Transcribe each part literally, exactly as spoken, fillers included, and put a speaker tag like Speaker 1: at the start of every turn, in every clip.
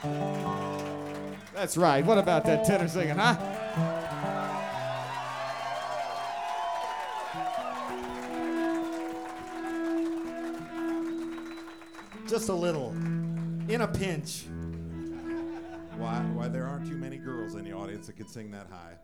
Speaker 1: That's right. What about that tenor singing, huh?
Speaker 2: Just a little. In a pinch.
Speaker 3: Why, why there aren't too many girls in the audience that can sing that high.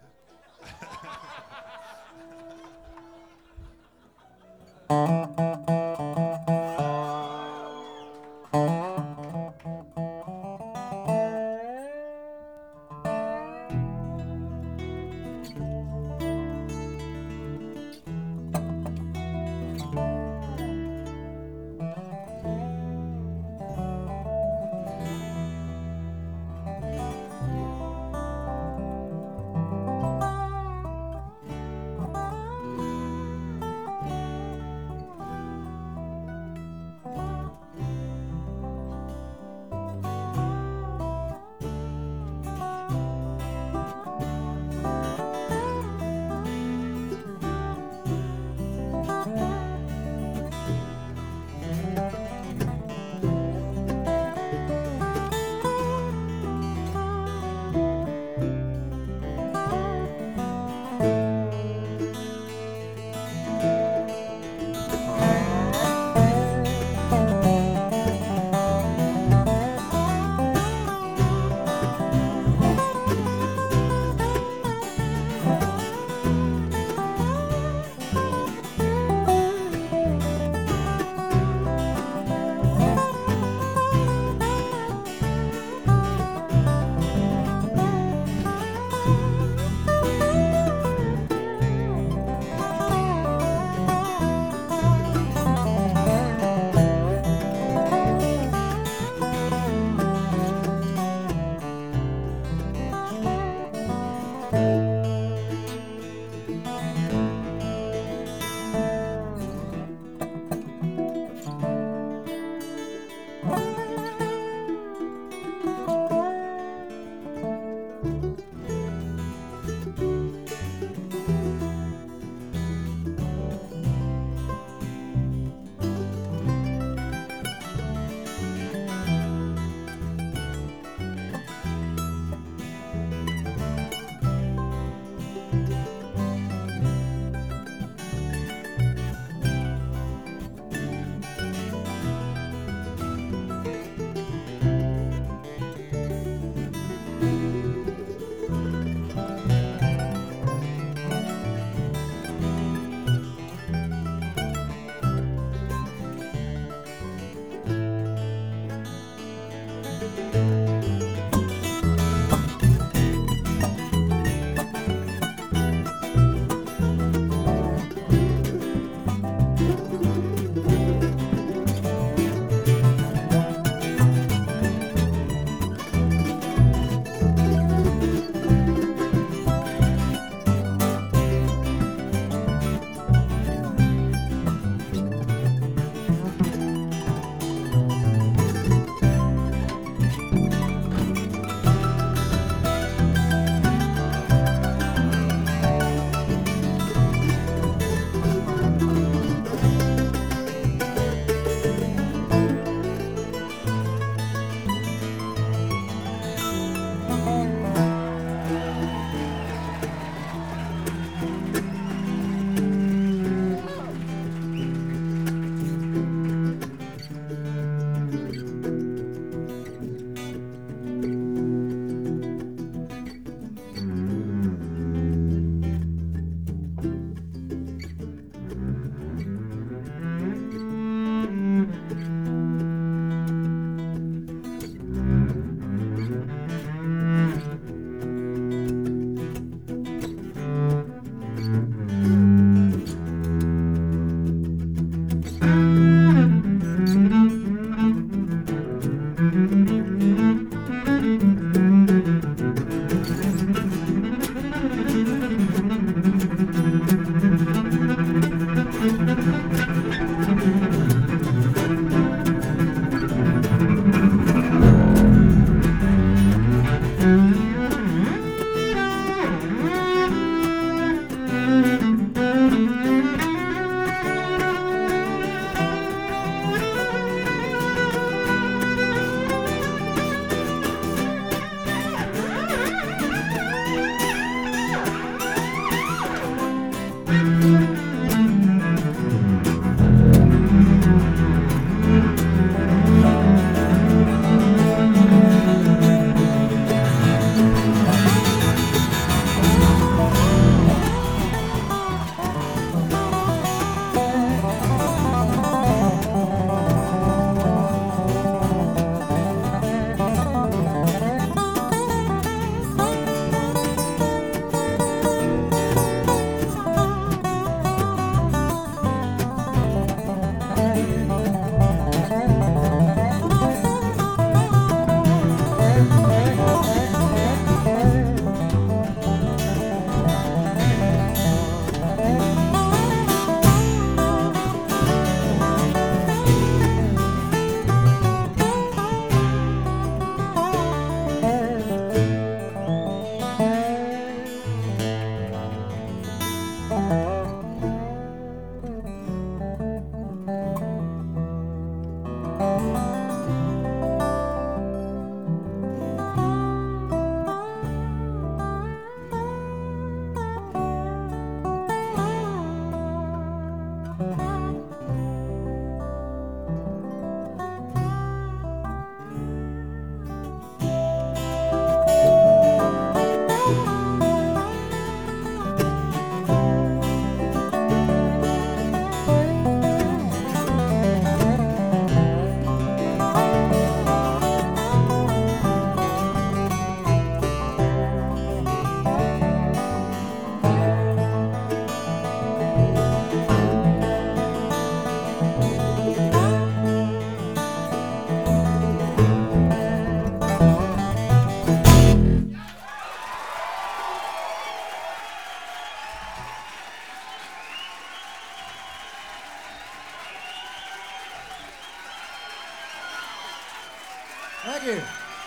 Speaker 2: Thank you.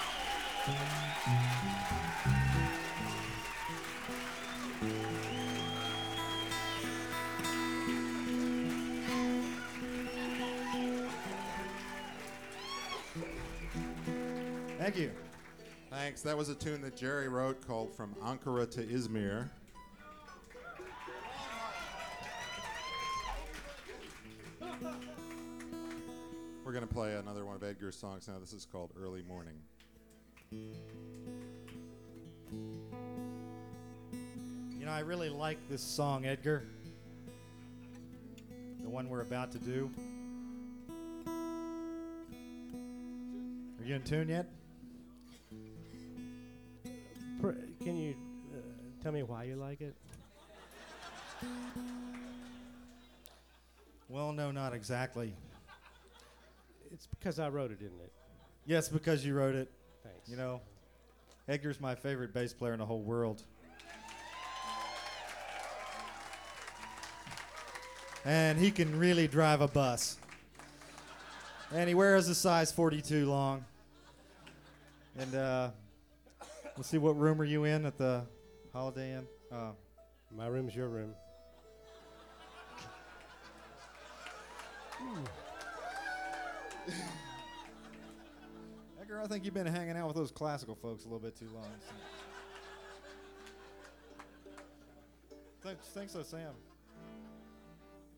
Speaker 2: Thank you.
Speaker 3: Thanks. That was a tune that Jerry wrote called From Ankara to Izmir. We're going to play another one of Edgar's songs now. This is called Early Morning.
Speaker 2: You know, I really like this song, Edgar. The one we're about to do. Are you in tune yet?
Speaker 4: Pr- Can you uh, tell me why you like it?
Speaker 2: Well, no, not exactly.
Speaker 4: It's because I wrote it, isn't it?
Speaker 2: Yes, because you wrote it.
Speaker 4: Thanks.
Speaker 2: You know, Edgar's my favorite bass player in the whole world. And he can really drive a bus. And he wears a size forty-two long. And uh, let's see, what room are you in at the Holiday Inn? Uh,
Speaker 4: My room's your room.
Speaker 2: Edgar, I think you've been hanging out with those classical folks a little bit too long. So. Thanks, thanks, so Sam.